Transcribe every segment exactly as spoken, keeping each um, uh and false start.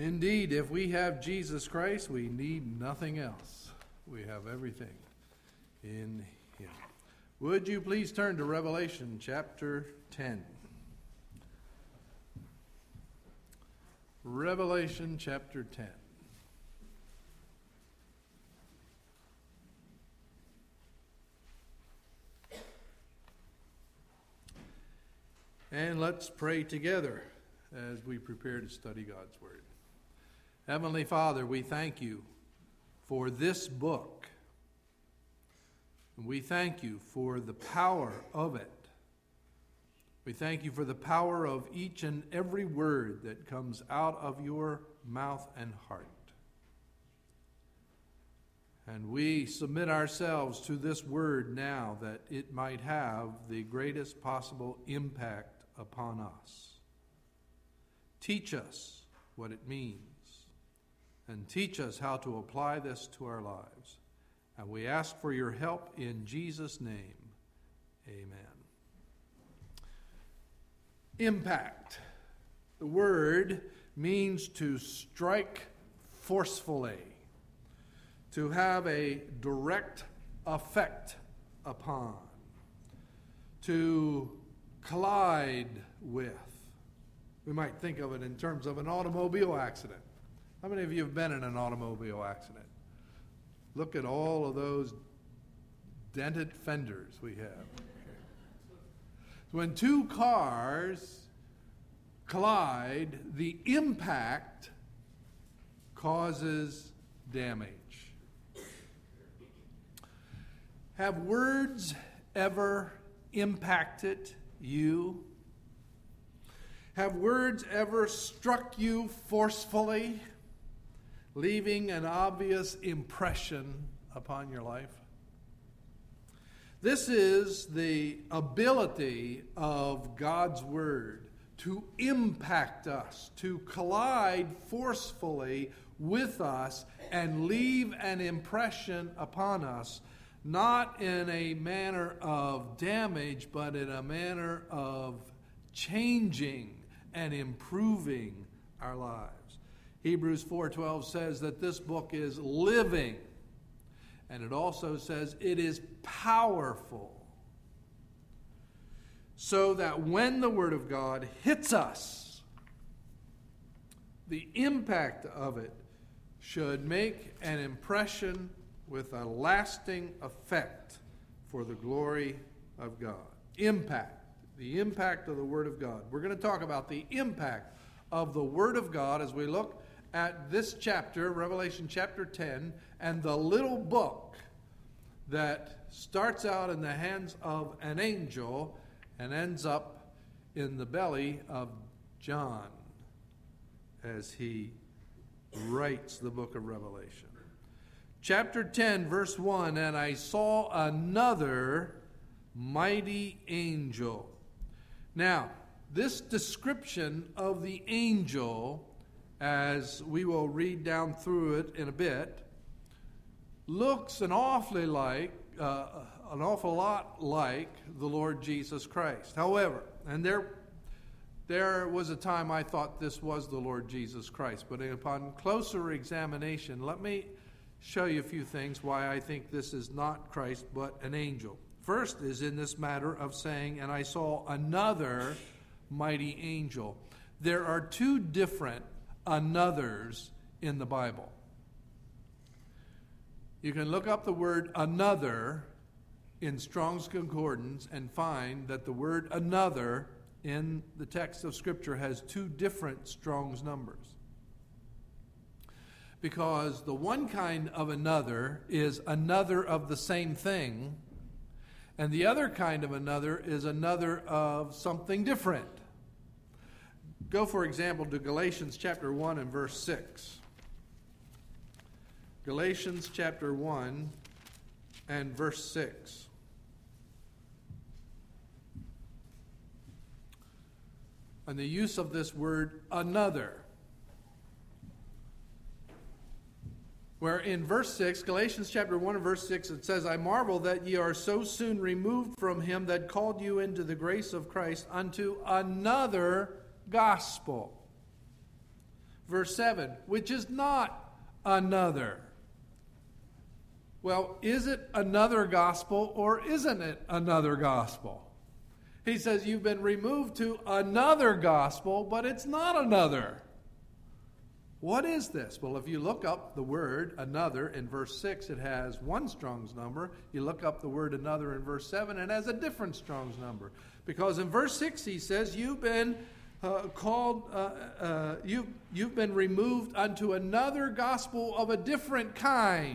Indeed, if we have Jesus Christ, we need nothing else. We have everything in Him. Would you please turn to Revelation chapter ten? Revelation chapter ten. And let's pray together as we prepare to study God's Word. Heavenly Father, we thank you for this book. And we thank you for the power of it. We thank you for the power of each and every word that comes out of your mouth and heart. And we submit ourselves to this word now that it might have the greatest possible impact upon us. Teach us what it means, and teach us how to apply this to our lives. And we ask for your help in Jesus' name. Amen. Impact. The word means to strike forcefully, to have a direct effect upon, to collide with. We might think of it in terms of an automobile accident. How many of you have been in an automobile accident? Look at all of those dented fenders we have. When two cars collide, the impact causes damage. Have words ever impacted you? Have words ever struck you forcefully, leaving an obvious impression upon your life? This is the ability of God's Word to impact us, to collide forcefully with us and leave an impression upon us, not in a manner of damage, but in a manner of changing and improving our lives. Hebrews four twelve says that this book is living, and it also says it is powerful, so that when the Word of God hits us, the impact of it should make an impression with a lasting effect for the glory of God. Impact. The impact of the Word of God. We're going to talk about the impact of the Word of God as we look at this chapter, Revelation chapter ten, and the little book that starts out in the hands of an angel and ends up in the belly of John as he writes the book of Revelation. Chapter ten, verse one, and I saw another mighty angel. Now, this description of the angel, as we will read down through it in a bit, looks an awfully like, uh, an awful lot like the Lord Jesus Christ. However, and there, there was a time I thought this was the Lord Jesus Christ, but upon closer examination, let me show you a few things why I think this is not Christ but an angel. First is in this matter of saying, and I saw another mighty angel. There are two different anothers in the Bible. You can look up the word another in Strong's Concordance and find that the word another in the text of Scripture has two different Strong's numbers. Because the one kind of another is another of the same thing, and the other kind of another is another of something different. Go, for example, to Galatians chapter one and verse six. Galatians chapter one and verse six. And the use of this word another. Where in verse six, Galatians chapter one and verse six, it says, I marvel that ye are so soon removed from him that called you into the grace of Christ unto another gospel. Verse seven, which is not another. Well, is it another gospel or isn't it another gospel? He says you've been removed to another gospel, but it's not another. What is this? Well, if you look up the word another in verse six, it has one Strong's number. You look up the word another in verse seven, it has a different Strong's number. Because in verse six he says you've been uh, called, uh, uh, you, you've been removed unto another gospel of a different kind,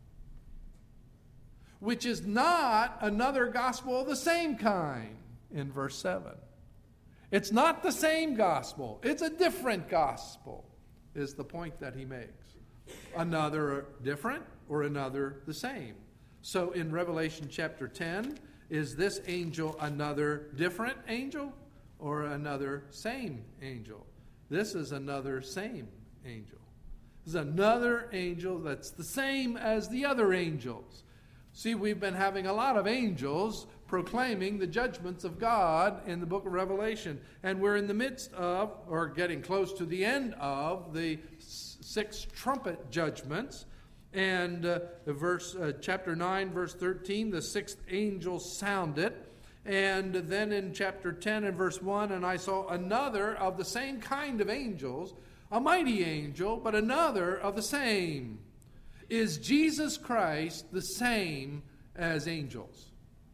which is not another gospel of the same kind in verse seven. It's not the same gospel. It's a different gospel, is the point that he makes. Another different or another the same. So in Revelation chapter ten, is this angel another different angel or another same angel? This is another same angel. This is another angel that's the same as the other angels. See, we've been having a lot of angels proclaiming the judgments of God in the book of Revelation. And we're in the midst of, or getting close to the end of, the six trumpet judgments. And uh, verse uh, chapter nine, verse thirteen, the sixth angel sounded. And then in chapter ten and verse one, and I saw another of the same kind of angels, a mighty angel, but another of the same. Is Jesus Christ the same as angels?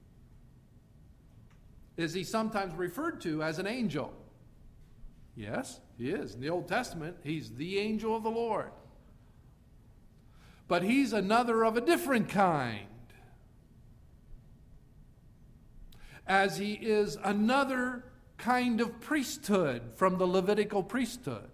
Is he sometimes referred to as an angel? Yes, he is. In the Old Testament, he's the angel of the Lord. But he's another of a different kind, as he is another kind of priesthood from the Levitical priesthood.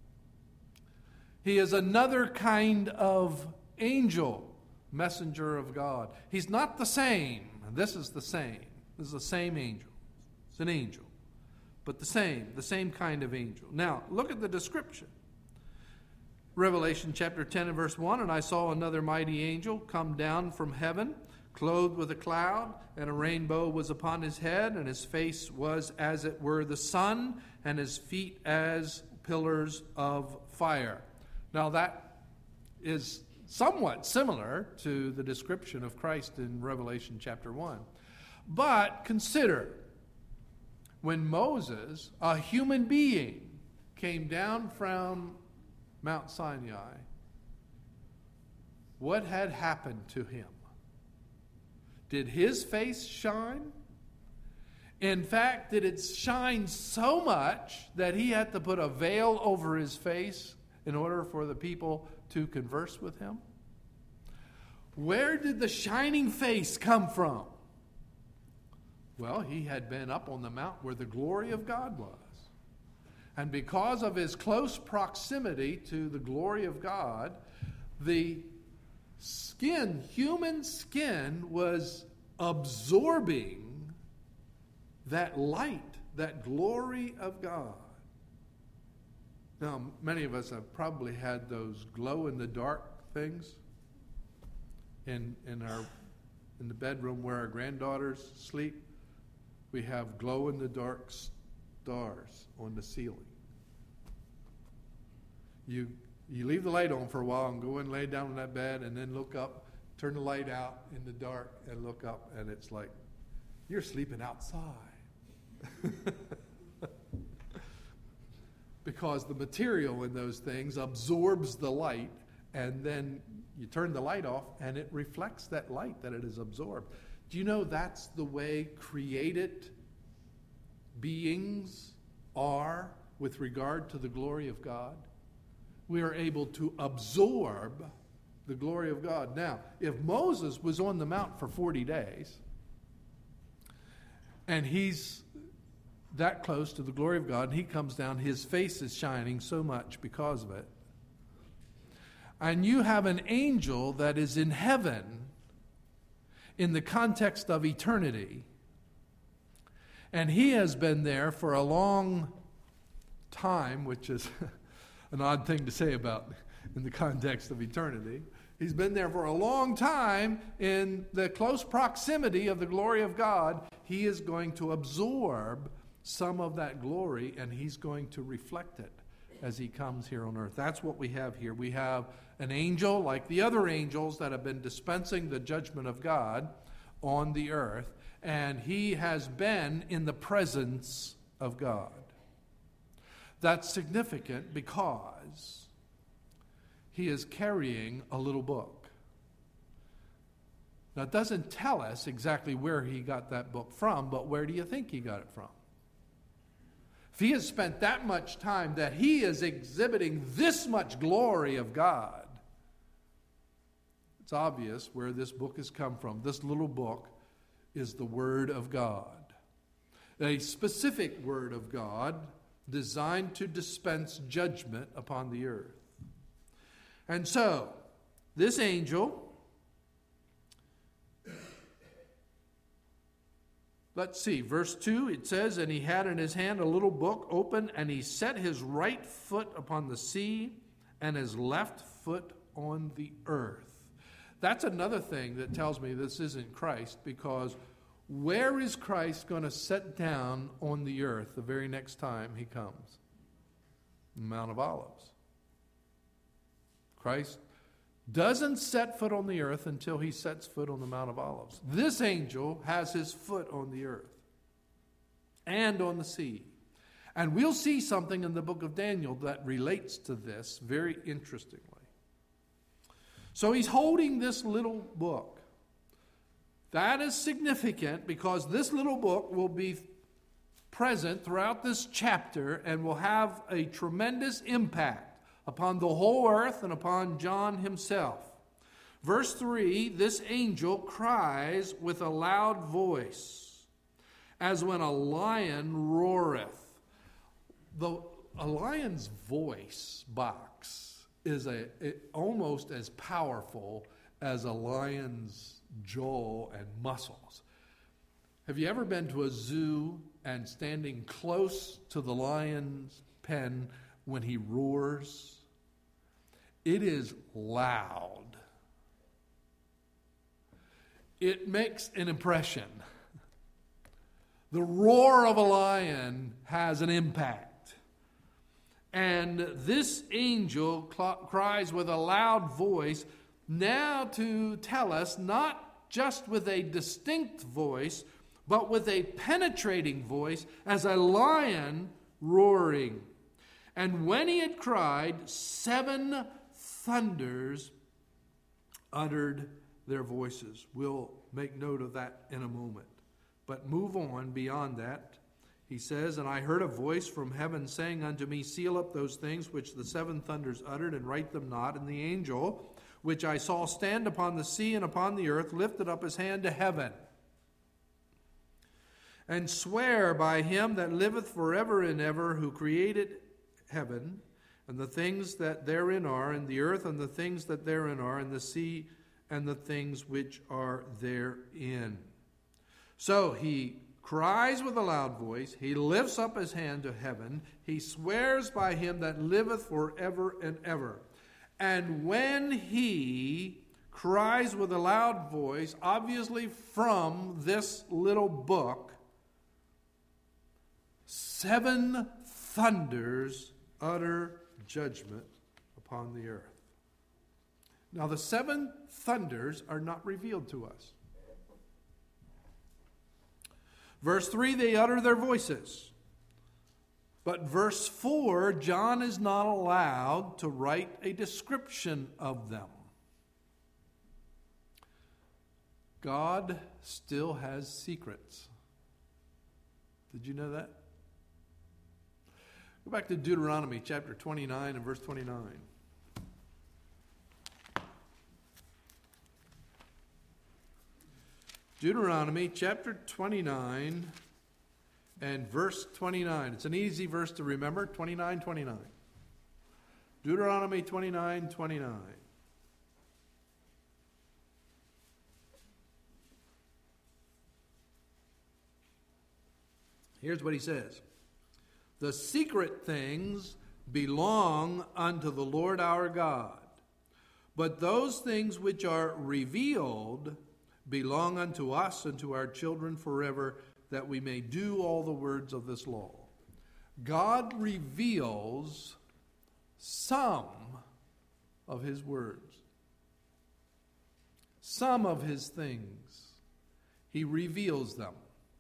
He is another kind of angel, messenger of God. He's not the same. This is the same. This is the same angel. It's an angel. But the same, the same kind of angel. Now, look at the description. Revelation chapter ten and verse one, and I saw another mighty angel come down from heaven, clothed with a cloud, and a rainbow was upon his head, and his face was as it were the sun, and his feet as pillars of fire. Now that is somewhat similar to the description of Christ in Revelation chapter one. But consider, when Moses, a human being, came down from Mount Sinai, what had happened to him? Did his face shine? In fact, did it shine so much that he had to put a veil over his face in order for the people to converse with him? Where did the shining face come from? Well, he had been up on the mount where the glory of God was. And because of his close proximity to the glory of God, the skin, human skin, was absorbing that light, that glory of God. Now, many of us have probably had those glow-in-the-dark things in in our in the bedroom where our granddaughters sleep. We have glow-in-the-dark stars on the ceiling. You you leave the light on for a while and go and lay down on that bed and then look up, turn the light out in the dark and look up, and it's like you're sleeping outside. Because the material in those things absorbs the light, and then you turn the light off and it reflects that light that it has absorbed. Do you know that's the way created beings are with regard to the glory of God? We are able to absorb the glory of God. Now, if Moses was on the mount for forty days, and he's that close to the glory of God, and he comes down, his face is shining so much because of it. And you have an angel that is in heaven in the context of eternity, and he has been there for a long time, which is an odd thing to say about in the context of eternity. He's been there for a long time in the close proximity of the glory of God. He is going to absorb some of that glory, and he's going to reflect it. as he comes here on earth. That's what we have here. We have an angel like the other angels that have been dispensing the judgment of God on the earth, and he has been in the presence of God. That's significant because he is carrying a little book. Now, it doesn't tell us exactly where he got that book from, but where do you think he got it from? If he has spent that much time that he is exhibiting this much glory of God, it's obvious where this book has come from. This little book is the Word of God, a specific Word of God designed to dispense judgment upon the earth. And so, this angel, let's see, verse two, it says, and he had in his hand a little book open, and he set his right foot upon the sea, and his left foot on the earth. That's another thing that tells me this isn't Christ, because where is Christ going to set down on the earth the very next time he comes? The Mount of Olives. Christ doesn't set foot on the earth until he sets foot on the Mount of Olives. This angel has his foot on the earth and on the sea. And we'll see something in the book of Daniel that relates to this very interestingly. So he's holding this little book. That is significant because this little book will be present throughout this chapter and will have a tremendous impact upon the whole earth and upon John himself. Verse three, this angel cries with a loud voice, as when a lion roareth. The, a lion's voice box is a, it, almost as powerful as a lion's jaw and muscles. Have you ever been to a zoo and standing close to the lion's pen when he roars? It is loud. It makes an impression. The roar of a lion has an impact. And this angel cl- cries with a loud voice, now to tell us, not just with a distinct voice, but with a penetrating voice, as a lion roaring. And when he had cried, seven thunders uttered their voices. We'll make note of that in a moment. But move on beyond that. He says, and I heard a voice from heaven saying unto me, seal up those things which the seven thunders uttered, and write them not. And the angel, which I saw stand upon the sea and upon the earth, lifted up his hand to heaven, and swear by him that liveth forever and ever, who created heaven, and the things that therein are, and the earth and the things that therein are, and the sea and the things which are therein. So he cries with a loud voice, he lifts up his hand to heaven, he swears by him that liveth forever and ever. And when he cries with a loud voice, obviously from this little book, seven thunders utter judgment upon the earth. Now, the seven thunders are not revealed to us. Verse three, they utter their voices. But verse four, John is not allowed to write a description of them. God still has secrets. Did you know that? Go back to Deuteronomy chapter twenty-nine and verse twenty-nine. Deuteronomy chapter twenty-nine and verse twenty-nine. It's an easy verse to remember, twenty-nine twenty-nine. Deuteronomy twenty-nine twenty-nine. Here's what he says. The secret things belong unto the Lord our God, but those things which are revealed belong unto us and to our children forever, that we may do all the words of this law. God reveals some of his words, some of his things. He reveals them.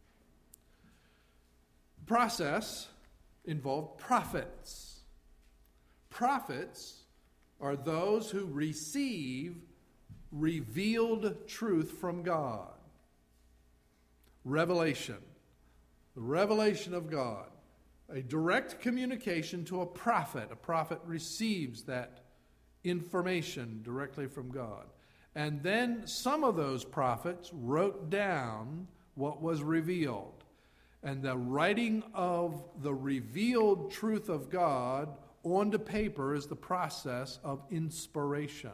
The process involved prophets. Prophets are those who receive revealed truth from God. Revelation. The revelation of God. A direct communication to a prophet. A prophet receives that information directly from God. And then some of those prophets wrote down what was revealed. And the writing of the revealed truth of God onto paper is the process of inspiration,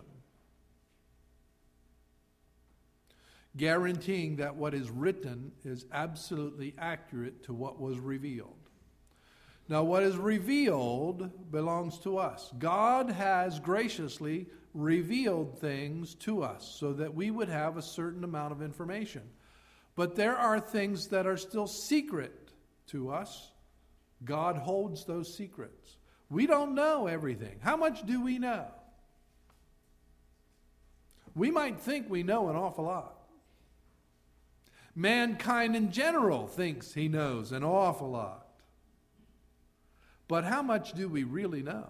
guaranteeing that what is written is absolutely accurate to what was revealed. Now, what is revealed belongs to us. God has graciously revealed things to us so that we would have a certain amount of information. But there are things that are still secret to us. God holds those secrets. We don't know everything. How much do we know? We might think we know an awful lot. Mankind in general thinks he knows an awful lot. But how much do we really know?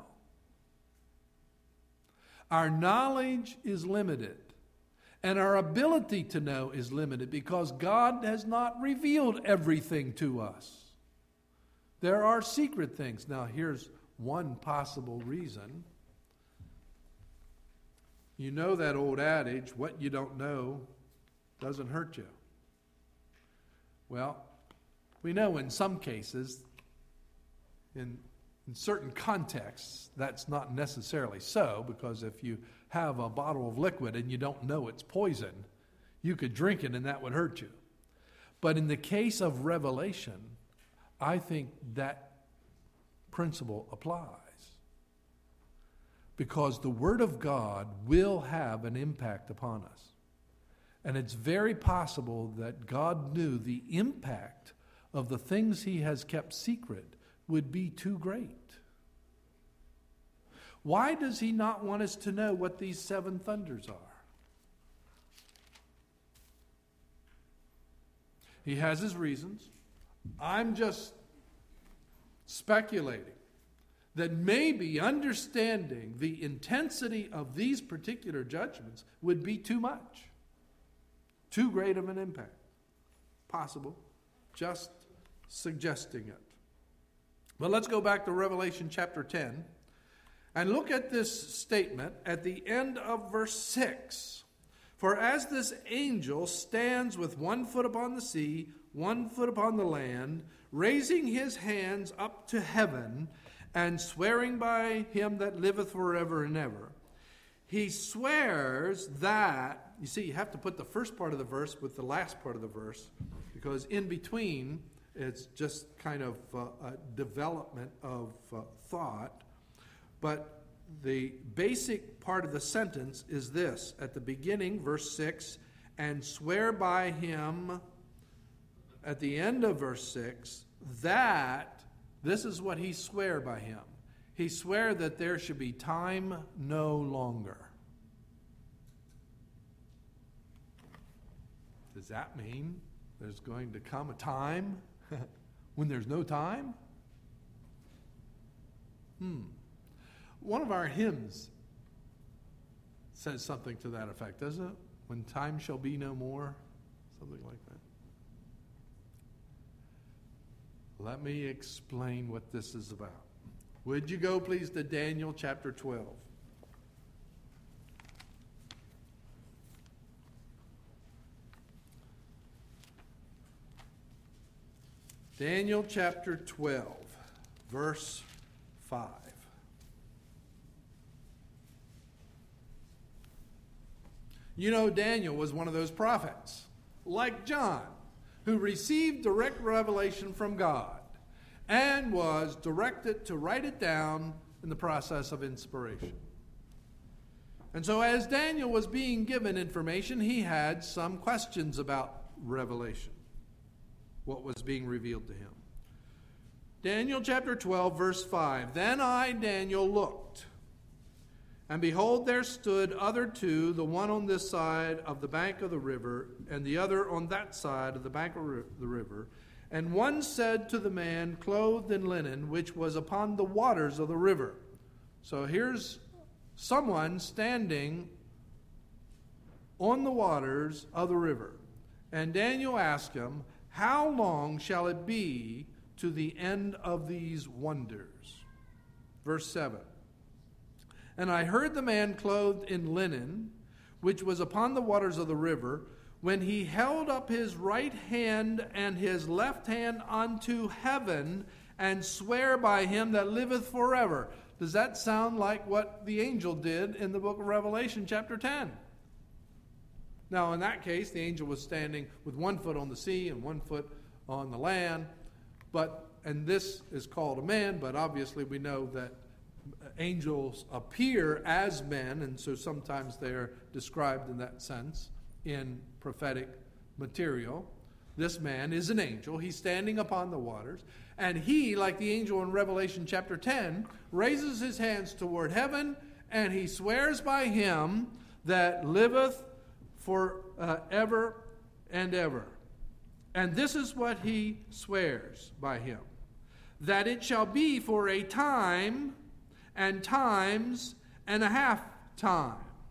Our knowledge is limited, and our ability to know is limited because God has not revealed everything to us. There are secret things. Now, here's one possible reason. You know that old adage, what you don't know doesn't hurt you. Well, we know in some cases, in, in certain contexts, that's not necessarily so, because if you have a bottle of liquid and you don't know it's poison, you could drink it and that would hurt you. But in the case of revelation, I think that principle applies. Because the Word of God will have an impact upon us. And it's very possible that God knew the impact of the things he has kept secret would be too great. Why does he not want us to know what these seven thunders are? He has his reasons. I'm just speculating that maybe understanding the intensity of these particular judgments would be too much. Too great of an impact. Possible. Just suggesting it. But let's go back to Revelation chapter ten and look at this statement at the end of verse six. For as this angel stands with one foot upon the sea, one foot upon the land, raising his hands up to heaven, and swearing by him that liveth forever and ever, he swears that, you see, you have to put the first part of the verse with the last part of the verse, because in between, it's just kind of uh, a development of uh, thought. But the basic part of the sentence is this. At the beginning, verse six, and swear by him, at the end of verse six, that, this is what he sware by him. He sware that there should be time no longer. Does that mean there's going to come a time when there's no time? Hmm. One of our hymns says something to that effect, doesn't it? When time shall be no more, something like that. Let me explain what this is about. Would you go, please, to Daniel chapter twelve? Daniel chapter twelve, verse five. You know, Daniel was one of those prophets, like John, who received direct revelation from God and was directed to write it down in the process of inspiration. And so as Daniel was being given information, he had some questions about revelation, what was being revealed to him. Daniel chapter twelve, verse five. Then I, Daniel, looked, and behold, there stood other two, the one on this side of the bank of the river, and the other on that side of the bank of the river. And one said to the man clothed in linen, which was upon the waters of the river. So here's someone standing on the waters of the river. And Daniel asked him, how long shall it be to the end of these wonders? Verse seven. And I heard the man clothed in linen, which was upon the waters of the river, when he held up his right hand and his left hand unto heaven, and swear by him that liveth forever. Does that sound like what the angel did in the book of Revelation chapter ten? Now, in that case, the angel was standing with one foot on the sea and one foot on the land. But, and this is called a man, but obviously we know that angels appear as men, and so sometimes they're described in that sense in prophetic material. This man is an angel. He's standing upon the waters. And he, like the angel in Revelation chapter ten, raises his hands toward heaven, and he swears by him that liveth for uh, ever and ever. And this is what he swears by him, that it shall be for a time and times and a half time.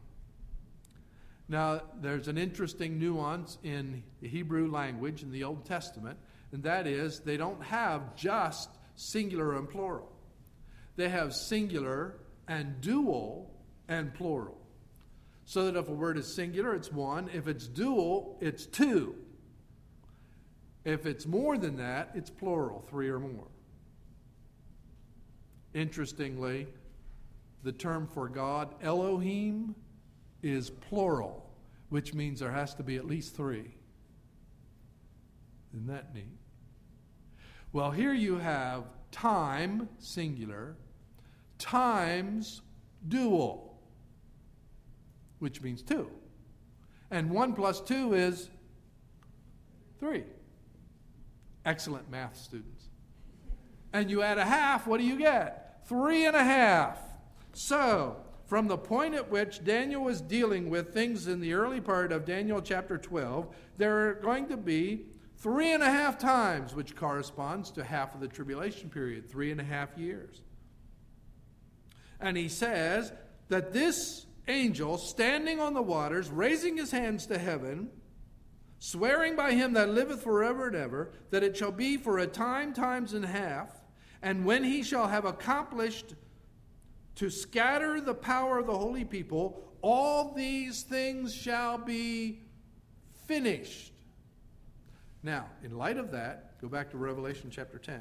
Now, there's an interesting nuance in the Hebrew language in the Old Testament, and that is they don't have just singular and plural. They have singular and dual and plural. So that if a word is singular, it's one. If it's dual, it's two. If it's more than that, it's plural, three or more. Interestingly, the term for God, Elohim, is plural, which means there has to be at least three. Isn't that neat? Well, here you have time, singular, times dual, which means two. And one plus two is three. Excellent math students. And you add a half, what do you get? Three and a half. So, from the point at which Daniel was dealing with things in the early part of Daniel chapter twelve, there are going to be three and a half times, which corresponds to half of the tribulation period, three and a half years. And he says that this angel, standing on the waters, raising his hands to heaven, swearing by him that liveth forever and ever, that it shall be for a time, times and half, and when he shall have accomplished to scatter the power of the holy people, all these things shall be finished. Now, in light of that, go back to Revelation chapter ten.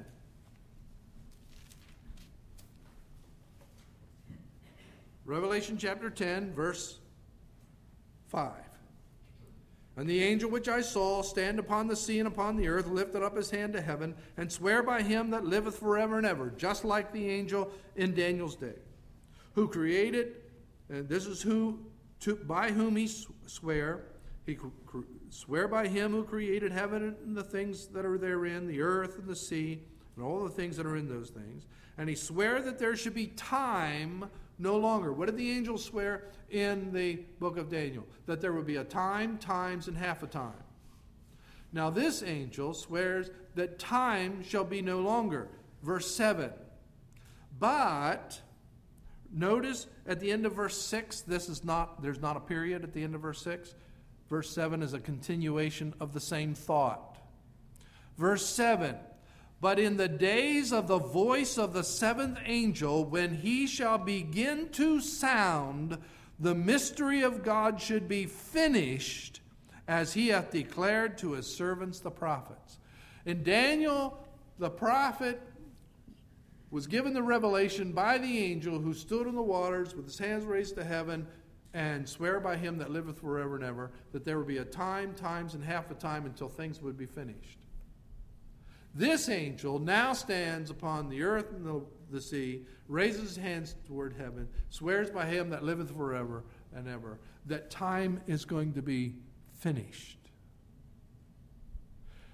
Revelation chapter ten, verse five. And the angel which I saw stand upon the sea and upon the earth lifted up his hand to heaven, and sware by him that liveth forever and ever, just like the angel in Daniel's day, who created, and this is who to, by whom he sware, he cr- swear by him who created heaven and the things that are therein, the earth and the sea, and all the things that are in those things. And he sware that there should be time no longer. What did the angel swear in the book of Daniel? That there would be a time, times, and half a time. Now this angel swears that time shall be no longer. Verse seven. But notice at the end of verse six, this is not, there's not a period at the end of verse six. Verse seven is a continuation of the same thought. Verse seven. But in the days of the voice of the seventh angel, when he shall begin to sound, the mystery of God should be finished, as he hath declared to his servants the prophets. In Daniel, the prophet was given the revelation by the angel who stood on the waters with his hands raised to heaven and swear by him that liveth forever and ever, that there would be a time, times, and half a time until things would be finished. This angel now stands upon the earth and the, the sea, raises his hands toward heaven, swears by him that liveth forever and ever, that time is going to be finished.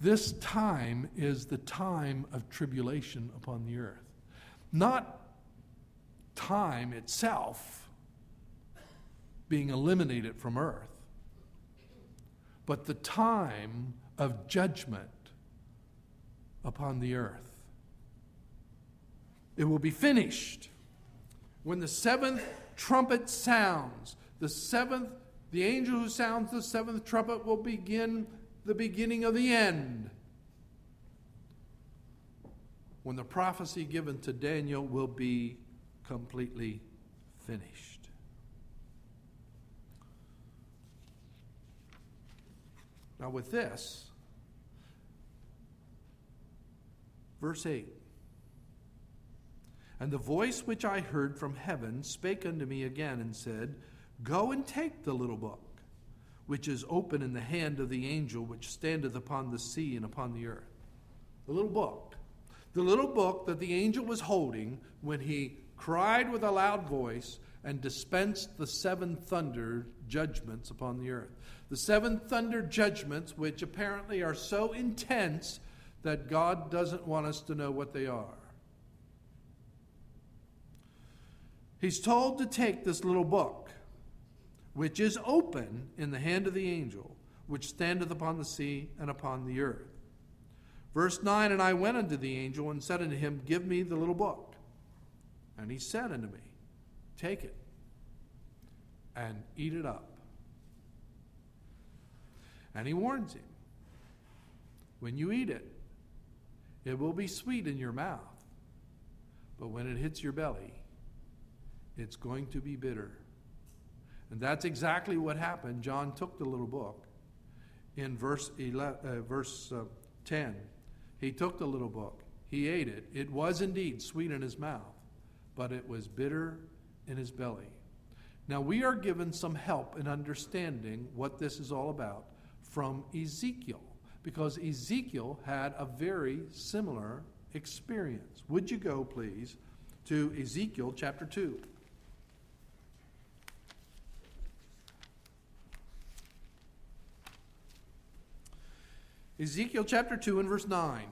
This time is the time of tribulation upon the earth. Not time itself being eliminated from earth, but the time of judgment upon the earth. It will be finished when the seventh trumpet sounds. The seventh, the angel who sounds the seventh trumpet will begin the beginning of the end, when the prophecy given to Daniel will be completely finished. Now with this, verse eight. And the voice which I heard from heaven spake unto me again and said, Go and take the little book, which is open in the hand of the angel which standeth upon the sea and upon the earth. The little book. The little book that the angel was holding when he cried with a loud voice and dispensed the seven thunder judgments upon the earth. The seven thunder judgments, which apparently are so intense that God doesn't want us to know what they are. He's told to take this little book, which is open in the hand of the angel, which standeth upon the sea and upon the earth. Verse nine, And I went unto the angel and said unto him, Give me the little book. And he said unto me, Take it and eat it up. And he warns him, when you eat it, it will be sweet in your mouth, but when it hits your belly, it's going to be bitter. And that's exactly what happened. John took the little book in verse eleven, uh, verse uh, ten. He took the little book. He ate it. It was indeed sweet in his mouth, but it was bitter in his belly. Now we are given some help in understanding what this is all about from Ezekiel, because Ezekiel had a very similar experience. Would you go, please, to Ezekiel chapter two. Ezekiel chapter two and verse nine.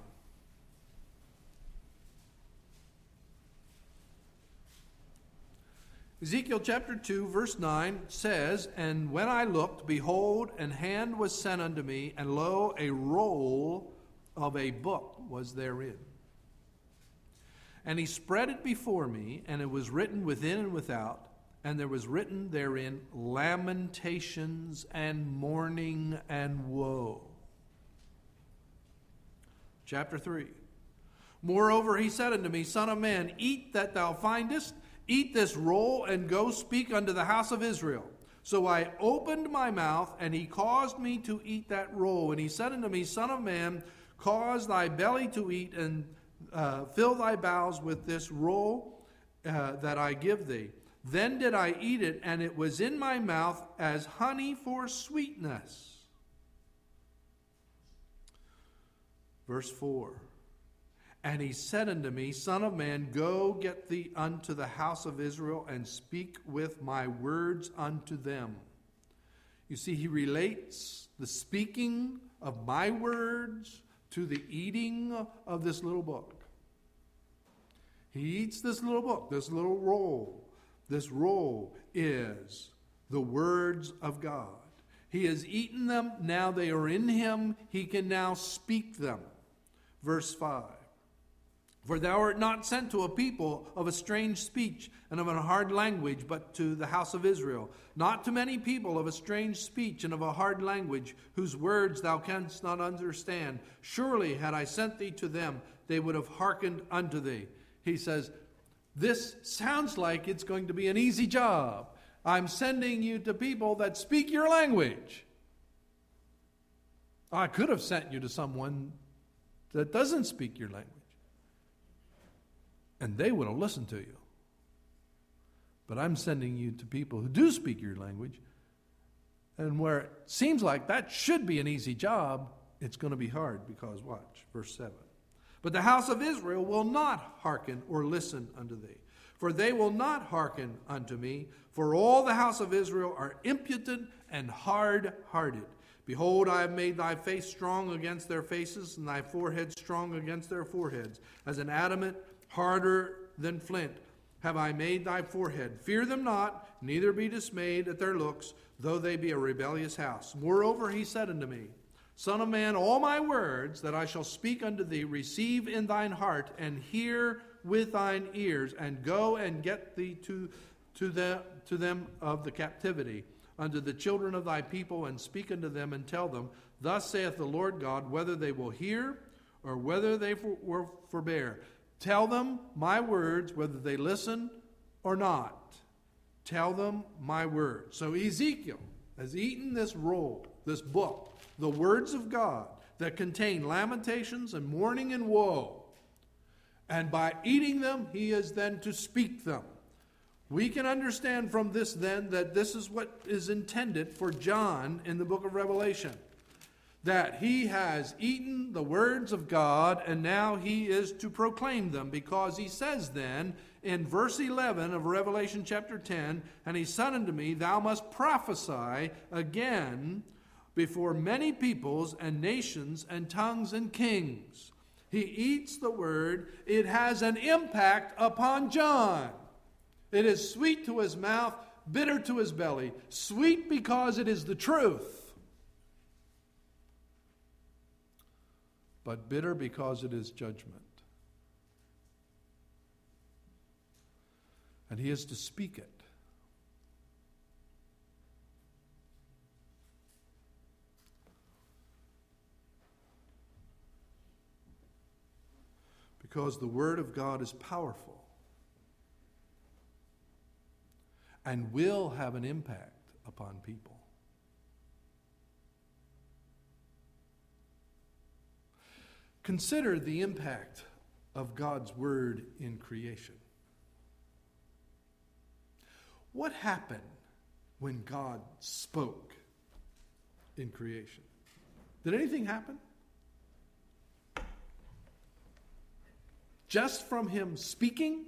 Ezekiel chapter two, verse nine says, And when I looked, behold, an hand was sent unto me, and lo, a roll of a book was therein. And he spread it before me, and it was written within and without, and there was written therein lamentations and mourning and woe. Chapter three. Moreover, he said unto me, Son of man, eat that thou findest, eat this roll, and go speak unto the house of Israel. So I opened my mouth, and he caused me to eat that roll. And he said unto me, Son of man, cause thy belly to eat, and uh, fill thy bowels with this roll uh, that I give thee. Then did I eat it, and it was in my mouth as honey for sweetness. Verse four. And he said unto me, Son of man, go get thee unto the house of Israel, and speak with my words unto them. You see, he relates the speaking of my words to the eating of this little book. He eats this little book, this little roll. This roll is the words of God. He has eaten them, now they are in him, he can now speak them. Verse five. For thou art not sent to a people of a strange speech and of a hard language, but to the house of Israel. Not to many people of a strange speech and of a hard language, whose words thou canst not understand. Surely had I sent thee to them, they would have hearkened unto thee. He says, this sounds like it's going to be an easy job. I'm sending you to people that speak your language. I could have sent you to someone that doesn't speak your language, and they would have listened to you. But I'm sending you to people who do speak your language, and where it seems like that should be an easy job, it's going to be hard, because watch, verse seven. But the house of Israel will not hearken or listen unto thee, for they will not hearken unto me, for all the house of Israel are impudent and hard-hearted. Behold, I have made thy face strong against their faces, and thy forehead strong against their foreheads. As an adamant, harder than flint, have I made thy forehead. Fear them not, neither be dismayed at their looks, though they be a rebellious house. Moreover, he said unto me, Son of man, all my words that I shall speak unto thee, receive in thine heart, and hear with thine ears, and go and get thee to, to, the, to them of the captivity, unto the children of thy people, and speak unto them, and tell them, Thus saith the Lord God, whether they will hear, or whether they for, will forbear. Tell them my words, whether they listen or not. Tell them my words. So Ezekiel has eaten this roll, this book, the words of God that contain lamentations and mourning and woe. And by eating them, he is then to speak them. We can understand from this then that this is what is intended for John in the book of Revelation. That he has eaten the words of God, and now he is to proclaim them, because he says then in verse eleven of Revelation chapter ten, And he said unto me, Thou must prophesy again before many peoples and nations and tongues and kings. He eats the word. It has an impact upon John. It is sweet to his mouth, bitter to his belly. Sweet because it is the truth, but bitter because it is judgment. And he is to speak it. Because the Word of God is powerful and will have an impact upon people. Consider the impact of God's Word in creation. What happened when God spoke in creation? Did anything happen? Just from him speaking?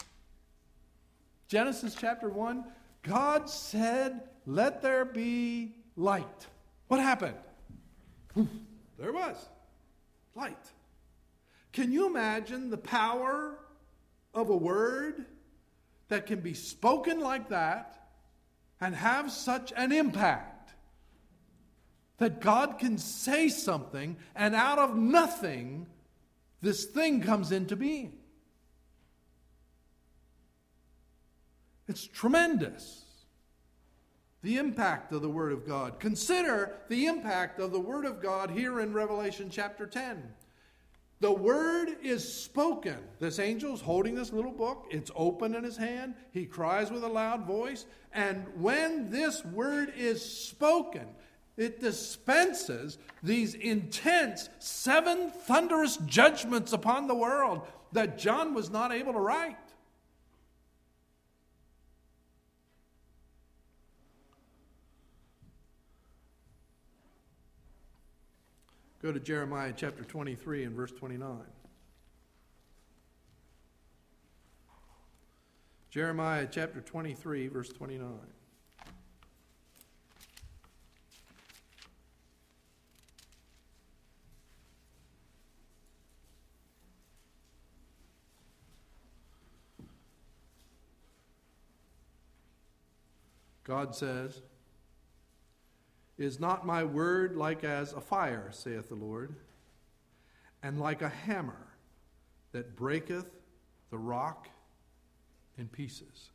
Genesis chapter one, God said, Let there be light. What happened? There was light. Can you imagine the power of a word that can be spoken like that and have such an impact? That God can say something, and out of nothing, this thing comes into being. It's tremendous. The impact of the Word of God. Consider the impact of the Word of God here in Revelation chapter ten. The Word is spoken. This angel's holding this little book. It's open in his hand. He cries with a loud voice. And when this Word is spoken, it dispenses these intense seven thunderous judgments upon the world that John was not able to write. Go to Jeremiah chapter twenty-three and verse twenty-nine. Jeremiah chapter twenty-three, verse twenty-nine. God says, Is not my word like as a fire, saith the Lord, and like a hammer that breaketh the rock in pieces?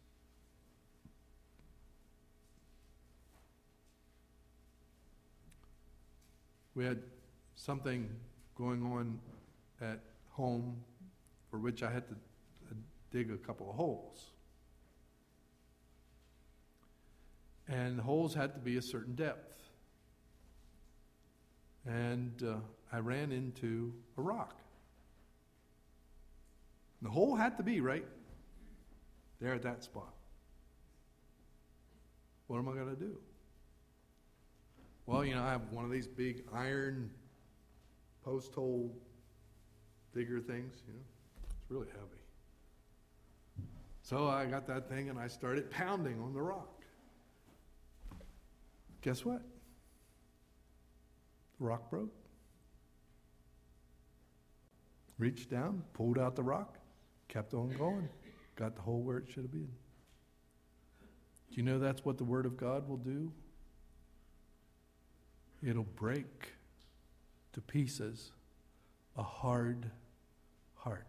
We had something going on at home for which I had to dig a couple of holes. And the holes had to be a certain depth. And uh, I ran into a rock. The hole had to be right there at that spot. What am I going to do? Well, you know, I have one of these big iron post hole digger things, you know. It's really heavy. So I got that thing and I started pounding on the rock. Guess what? the rock broke. Reached down, pulled out the rock, kept on going, got the hole where it should have been. Do you know that's what the Word of God will do? It'll break to pieces a hard heart.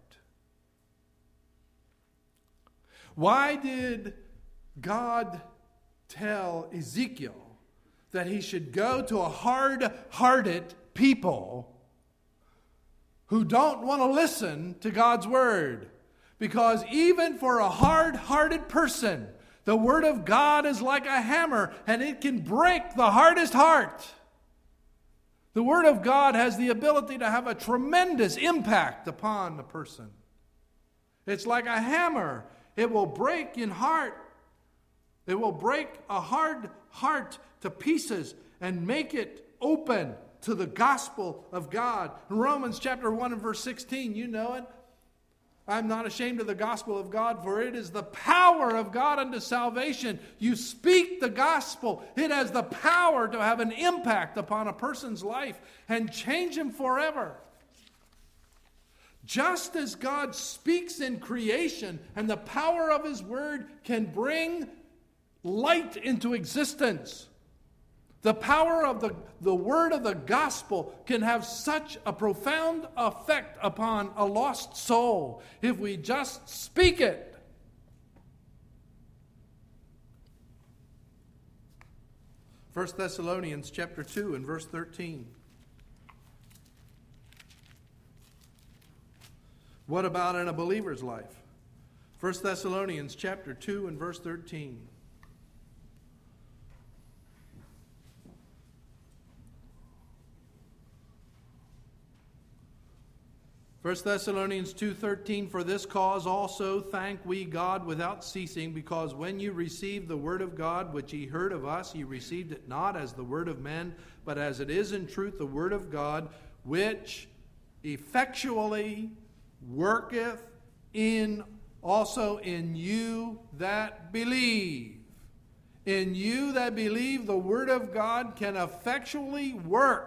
Why did God tell Ezekiel that he should go to a hard-hearted people who don't want to listen to God's Word? Because even for a hard-hearted person, the Word of God is like a hammer, and it can break the hardest heart. The Word of God has the ability to have a tremendous impact upon the person. It's like a hammer. It will break in heart. It will break a hard heart to pieces and make it open to the gospel of God. In Romans chapter one and verse sixteen, you know it. I'm not ashamed of the gospel of God, for it is the power of God unto salvation. You speak the gospel. It has the power to have an impact upon a person's life and change him forever. Just as God speaks in creation and the power of His Word can bring light into existence, the power of the, the word of the gospel can have such a profound effect upon a lost soul if we just speak it. First Thessalonians chapter two and verse thirteen. What about in a believer's life? First Thessalonians chapter two and verse thirteen. First Thessalonians two thirteen, for this cause also thank we God without ceasing, because when you received the word of God, which ye heard of us, ye received it not as the word of men, but as it is in truth the word of God, which effectually worketh in also in you that believe. In you that believe, the word of God can effectually work.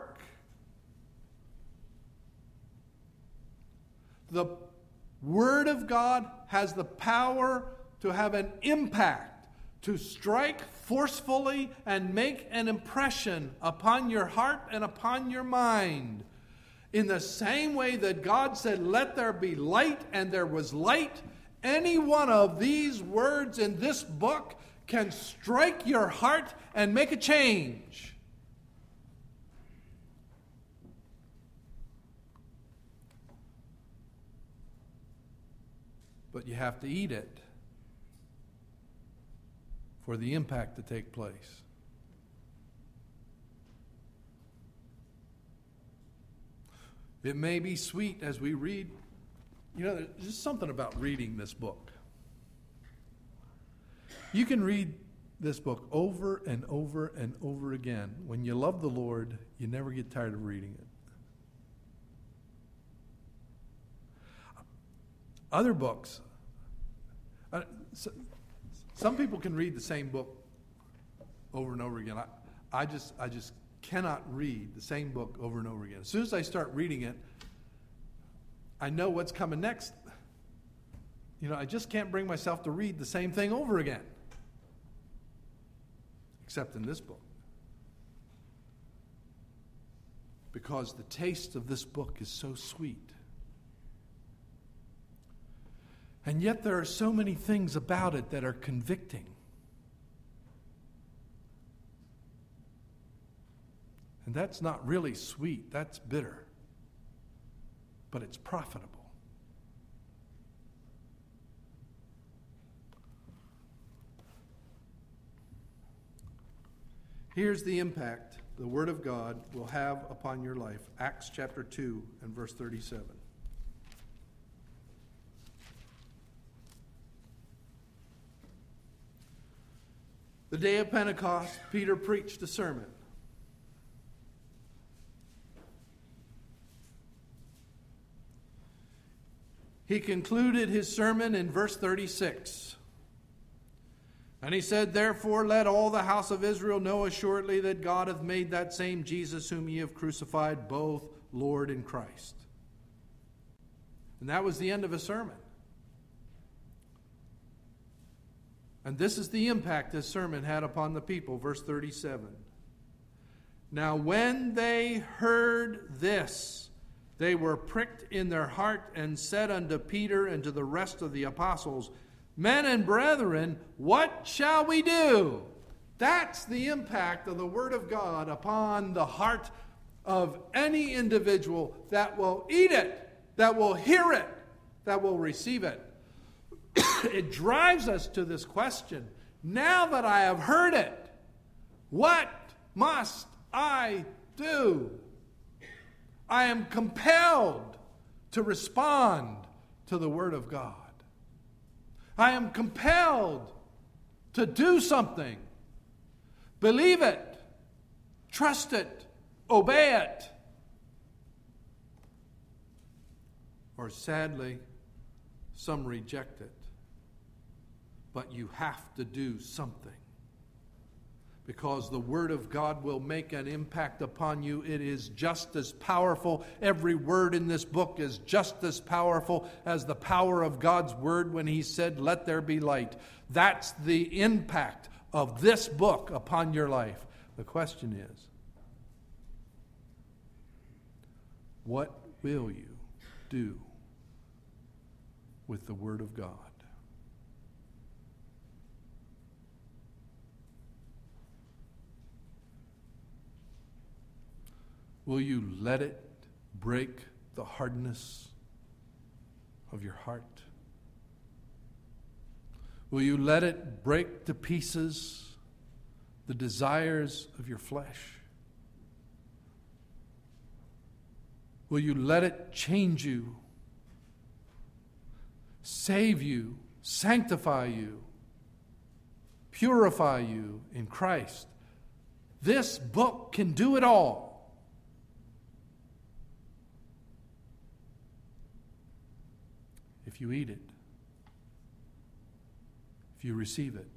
The Word of God has the power to have an impact, to strike forcefully and make an impression upon your heart and upon your mind. In the same way that God said, let there be light, and there was light, any one of these words in this book can strike your heart and make a change. But you have to eat it for the impact to take place. It may be sweet as we read. You know, there's just something about reading this book. You can read this book over and over and over again. When you love the Lord, you never get tired of reading it. Other books, uh, so, some people can read the same book over and over again. I, I just, I just cannot read the same book over and over again. As soon as I start reading it, I know what's coming next. You know, I just can't bring myself to read the same thing over again, except in this book, because the taste of this book is so sweet. And yet there are so many things about it that are convicting. And that's not really sweet, that's bitter. But it's profitable. Here's the impact the Word of God will have upon your life. Acts chapter two and verse thirty-seven. The day of Pentecost, Peter preached a sermon. He concluded his sermon in verse thirty-six. And he said, Therefore let all the house of Israel know assuredly that God hath made that same Jesus whom ye have crucified, both Lord and Christ. And that was the end of his sermon. And this is the impact his sermon had upon the people. Verse thirty-seven. Now when they heard this, they were pricked in their heart and said unto Peter and to the rest of the apostles, Men and brethren, what shall we do? That's the impact of the Word of God upon the heart of any individual that will eat it, that will hear it, that will receive it. It drives us to this question. Now that I have heard it, what must I do? I am compelled to respond to the Word of God. I am compelled to do something. Believe it. Trust it. Obey it. Or sadly, some reject it. But you have to do something. Because the Word of God will make an impact upon you. It is just as powerful. Every word in this book is just as powerful as the power of God's Word when He said, Let there be light. That's the impact of this book upon your life. The question is, what will you do with the Word of God? Will you let it break the hardness of your heart? Will you let it break to pieces the desires of your flesh? Will you let it change you, save you, sanctify you, purify you in Christ? This book can do it all. If you eat it, if you receive it,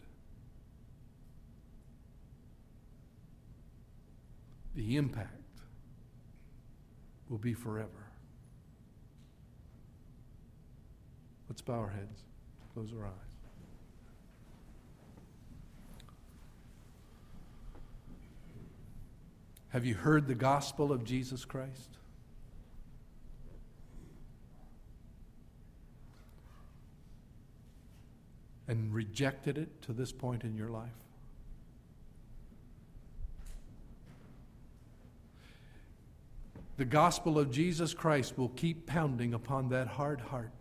the impact will be forever. Let's bow our heads, close our eyes. Have you heard the gospel of Jesus Christ? And rejected it to this point in your life? The gospel of Jesus Christ will keep pounding upon that hard heart.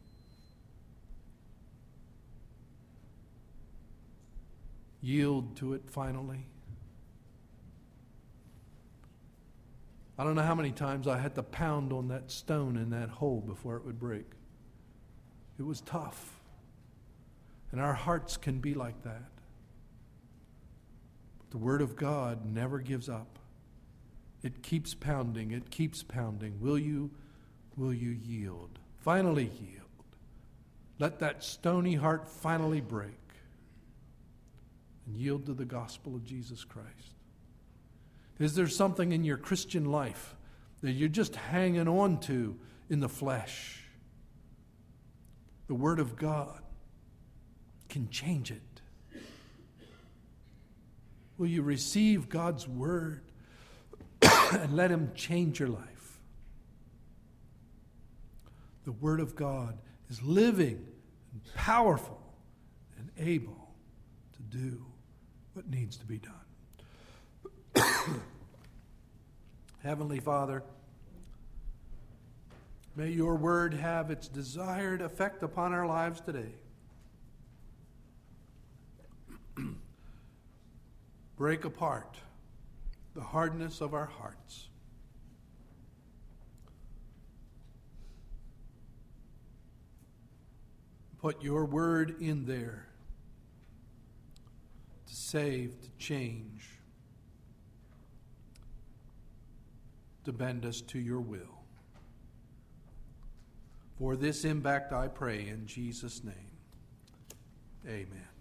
Yield to it finally. I don't know how many times I had to pound on that stone in that hole before it would break. It was tough. And our hearts can be like that. But the Word of God never gives up. It keeps pounding. It keeps pounding. Will you, will you yield? Finally yield. Let that stony heart finally break. And yield to the gospel of Jesus Christ. Is there something in your Christian life that you're just hanging on to in the flesh? The Word of God can change it. Will you receive God's Word and let Him change your life? The Word of God is living and powerful and able to do what needs to be done. Heavenly Father, may your Word have its desired effect upon our lives today. Break apart the hardness of our hearts. Put your Word in there to save, to change, to bend us to your will. For this impact I pray in Jesus' name. Amen.